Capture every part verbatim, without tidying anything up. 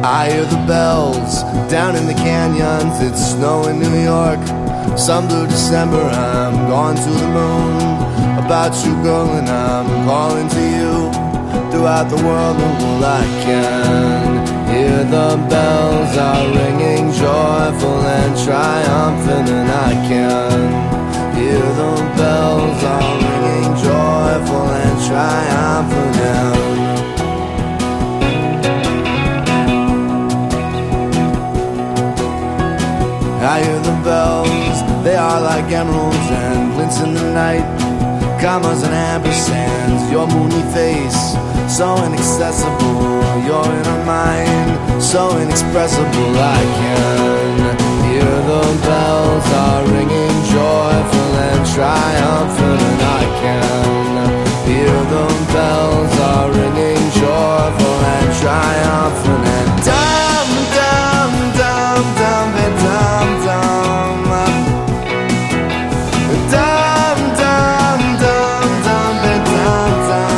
I hear the bells down in the canyons. It's snow in New York, some blue December. I'm gone to the moon about you, girl, and I'm calling to you throughout the world. And well, I can hear the bells are ringing, joyful and triumphant. And I can hear the bells are ringing, joyful and triumphant. And I hear the bells, they are like emeralds and glints in the night, commas and ampersands, your moony face, so inaccessible, your inner mind, so inexpressible. I can hear the bells are ringing, joyful and triumphant. And I can hear the bells are ringing, joyful and triumphant. And dum, dum, dum, dum, and dum, dum, dum, dum, dum, dum, and dum,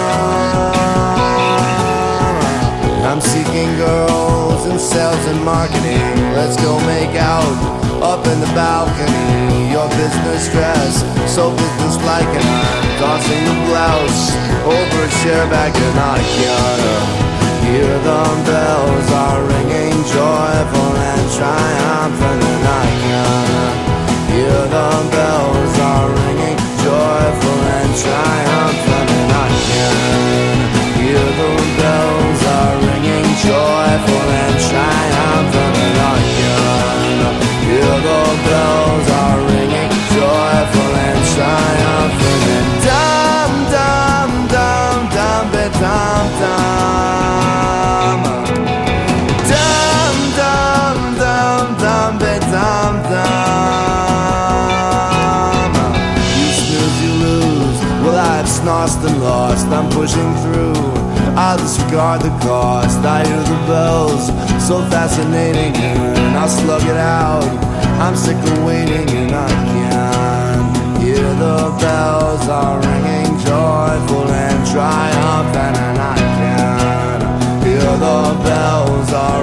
dum. I'm seeking girls in sales and marketing. Let's go make out up in the balcony. Your business dress, so business-like, and I'm tossing the blouse over a chair back. And I can hear the bells are ringing, joyful and triumphant. And I can hear the bells are ringing, joyful and triumphant. And I can hear the bells are ringing, joyful and triumphant. And I can hear the bells are ringing, joyful and triumphant. And dum, dum, dum, dum, be dum, dum, dum, dum, dum, dum, be dum, dum. You snooze, you lose. Well, I've snozzed and lost. I'm pushing through, I'll disregard the cost. I hear the bells, so fascinating, and I'll slug it out. I'm sick of waiting, and I can hear the bells are ringing, joyful and triumphant. And I can hear the bells are